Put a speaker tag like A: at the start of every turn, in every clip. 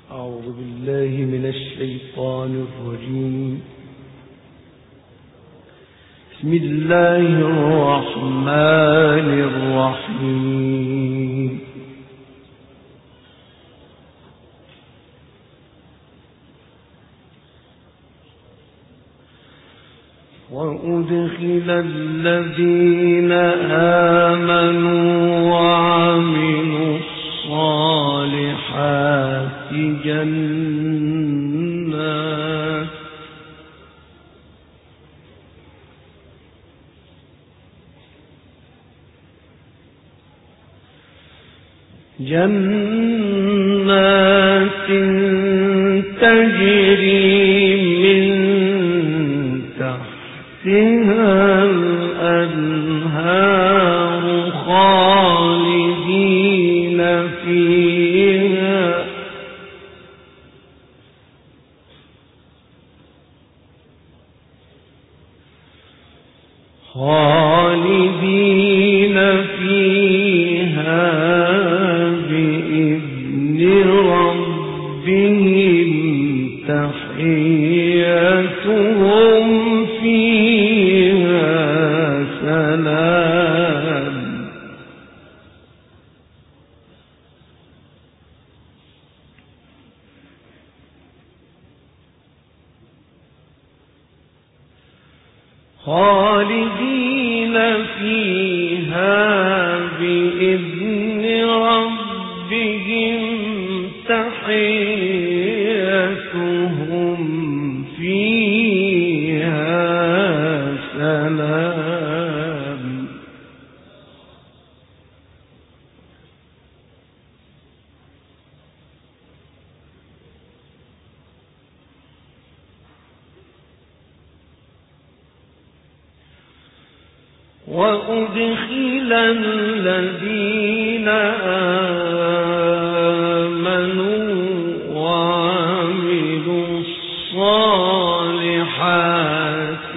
A: أعوذ بالله من الشيطان الرجيم. بسم الله الرحمن الرحيم. وأدخل الذين آمنوا وعملوا الصالحات جنات تجري من تحتها الأنهار خالدين فيها بإذن ربهم تحيتهم فيها سلام. خالدين فيها بإذن ربهم تحيتهم فيها سلام. وأدخل الذين آمنوا وعملوا الصالحات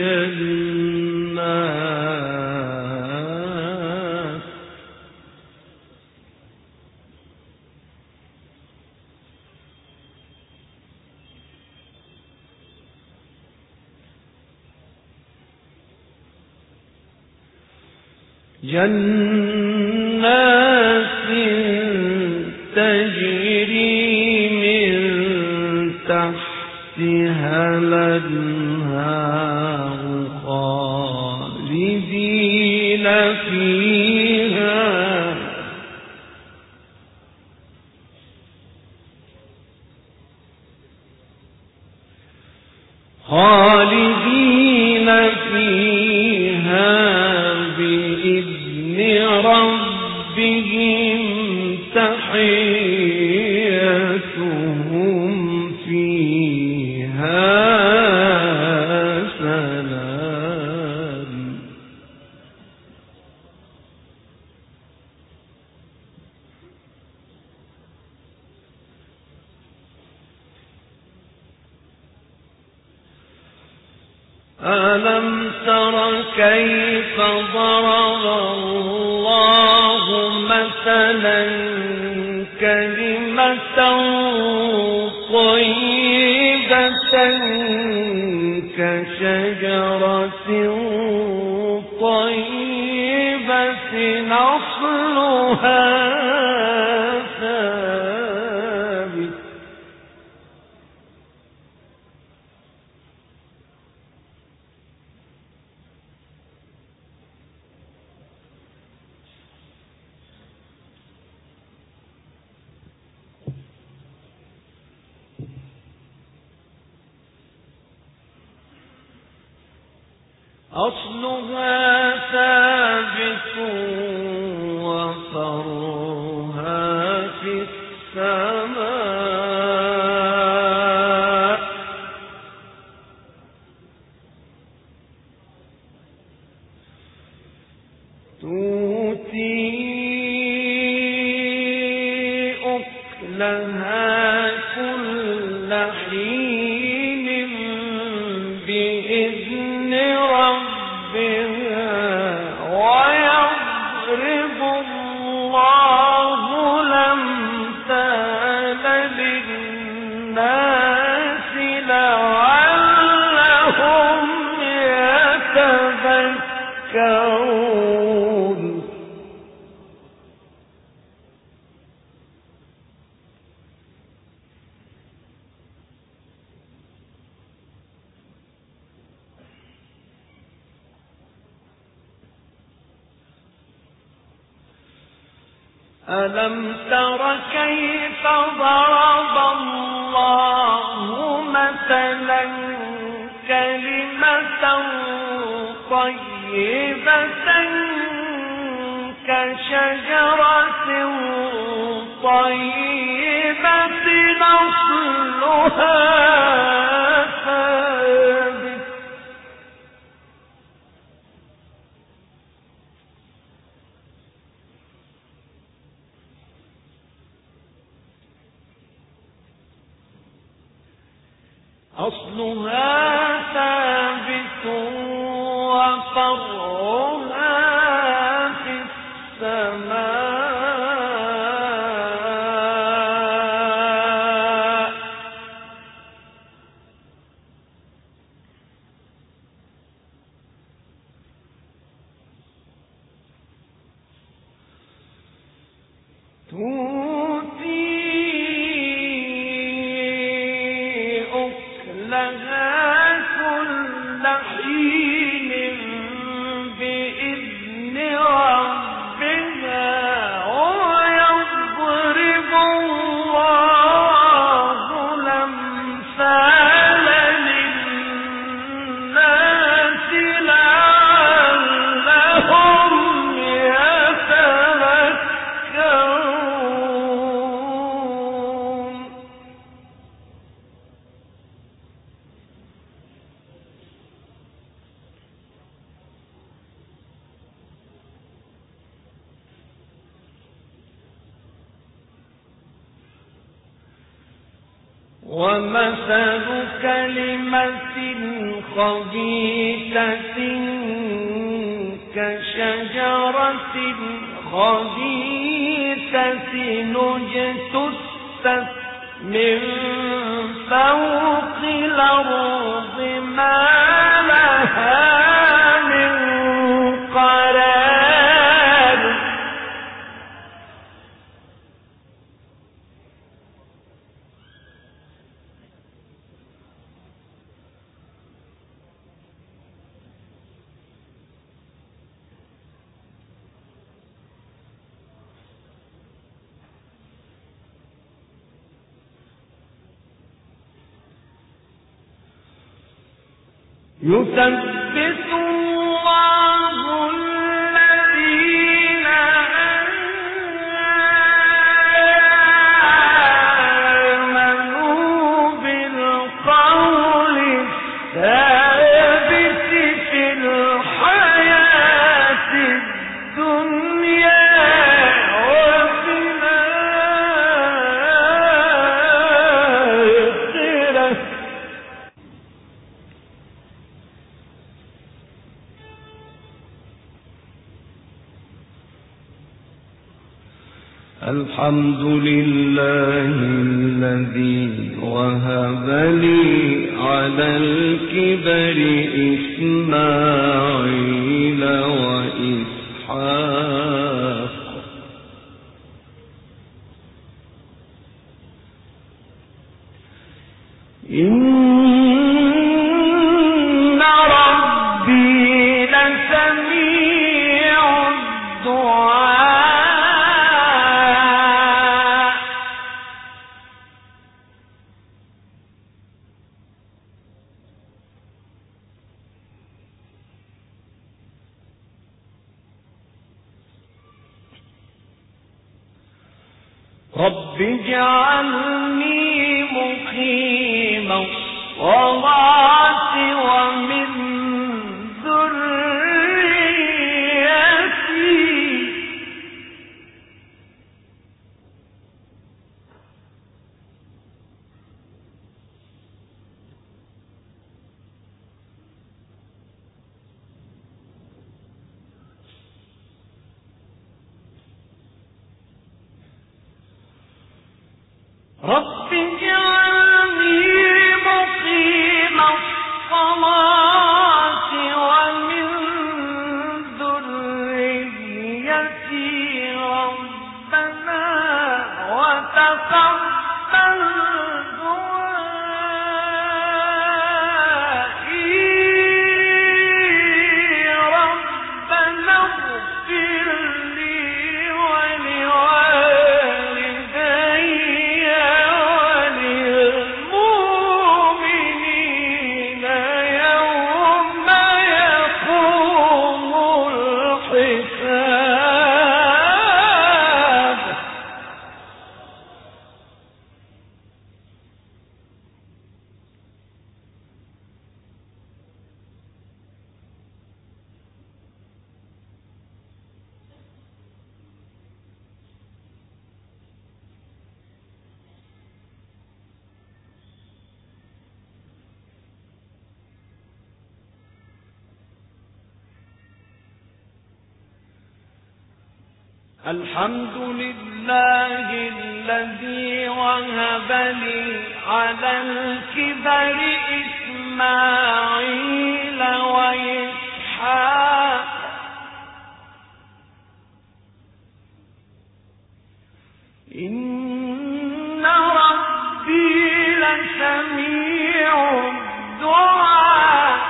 A: جنات تجري من تحتها الأنهار خالدين فيها بإذن ربهم تحيتهم فيها سلام. ألم تر كيف ضرب الله مثلا كلمة طيبة كشجرة طيبة أصلها ثابت وفرها في السماء تؤتي أكلها كل حين بإذن ربها ويضرب الله الأمثال للناس للناس لعلهم يتذكرون ألم تر كيف ضرب الله مثلا كلمة طيبة كشجرة طيبة أصلها ثابت وفرعها في السماء تؤتي أكلها كل حين بإذن ربها ويضرب الله الأمثال للناس لعلهم يتذكرون ومثل كلمة خبيثة كشجرة خبيثة اجتثت من فوق الأرض ما لها من قرار يثبت الله الذين آمنوا بالقول الثابت في الحياة الدنيا وفي الآخرة الحمد لله الذي وهب لي على الكبر إسماعيل وإسحاق إن ربي لسميع الدعاء رب اجعلني مقيم الصلاة ومن ذريتي رب اجعلني الحمد لله الذي وهب لي على الكبر إسماعيل وإسحاق إن ربي لسميع الدعاء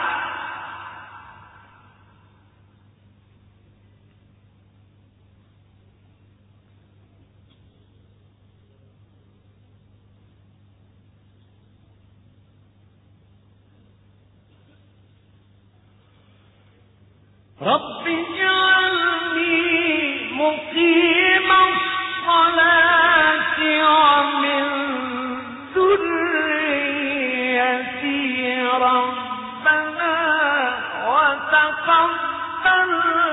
A: رب اجعلني مقيم الصلاة ومن ذريتي ربنا وتقبل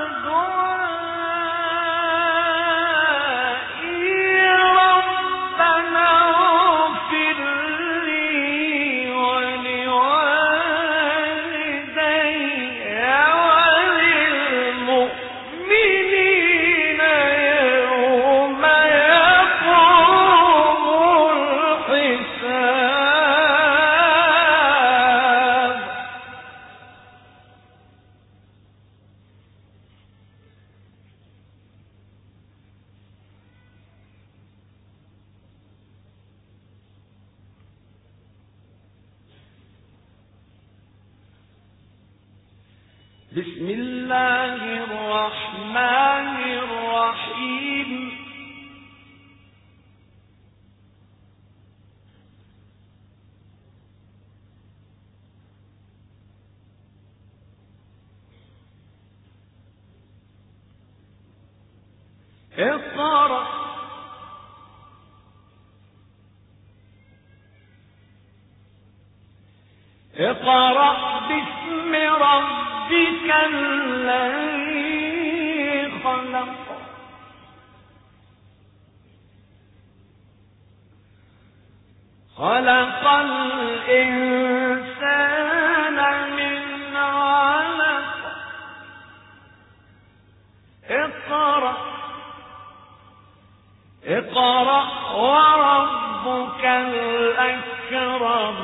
A: دعائي ربنا اغفر لي ولوالدي وللمؤمنين يوم يقوم الحساب. بسم الله الرحمن الرحيم. اقرأ باسم ربك الذي خلق الإنسان من علق اقرأ وربك الأكرم.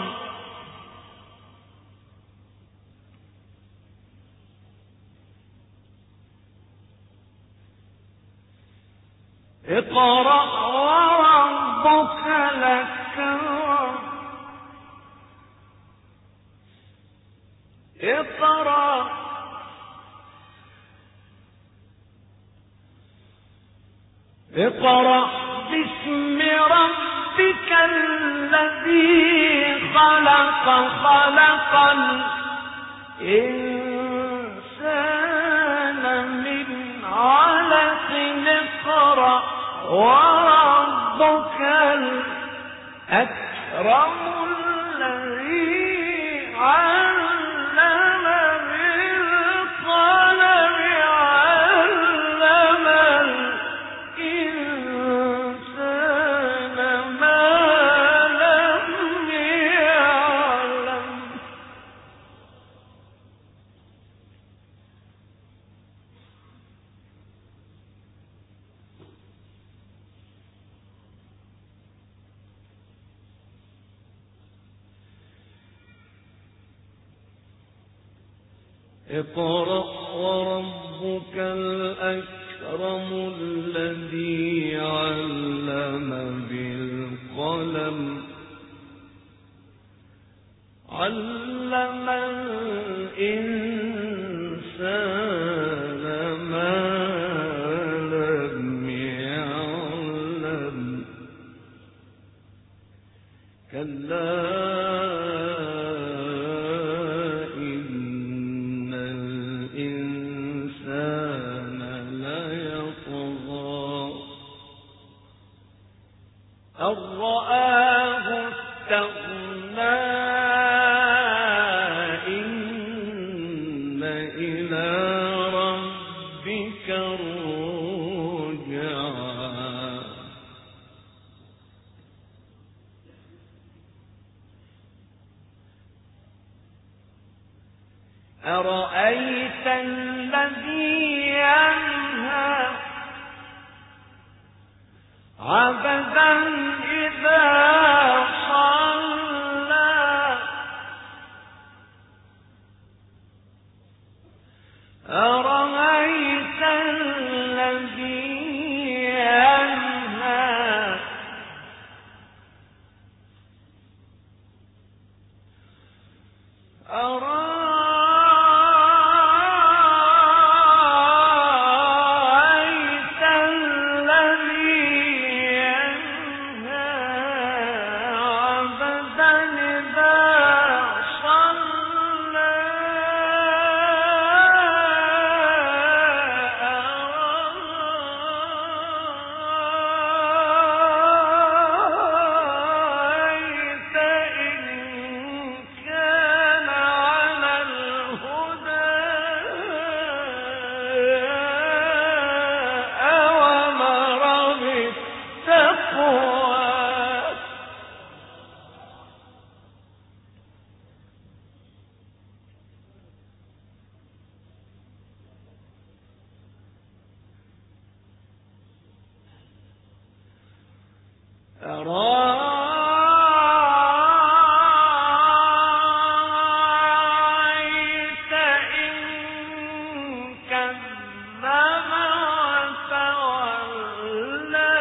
A: اقرأ وربك الأكرم. اقرأ باسم ربك الذي خلق الإنسان من علق. اقرأ وربك الأكرم الذي علم بالقلم علم الإنسان ما لم يعلم. اقرأ وربك الأكرم الأكرم الذي علم بالقلم علم الإنسان ما لم يعلم كلا إن الإنسان ليطغى أن رآه استغنى إن إلى ربك الرجعى أرأيت الذي ينهى عبدا إذا صلى أرأيت الذي ينهى أرأيت إن كذب وتولى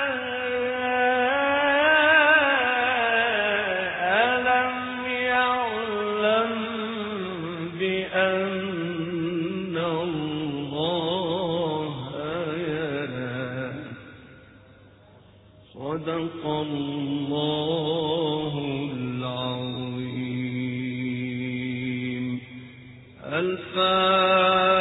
A: ألم يعلم بأن الله يرى صدق الله العظيم. الفاتحة.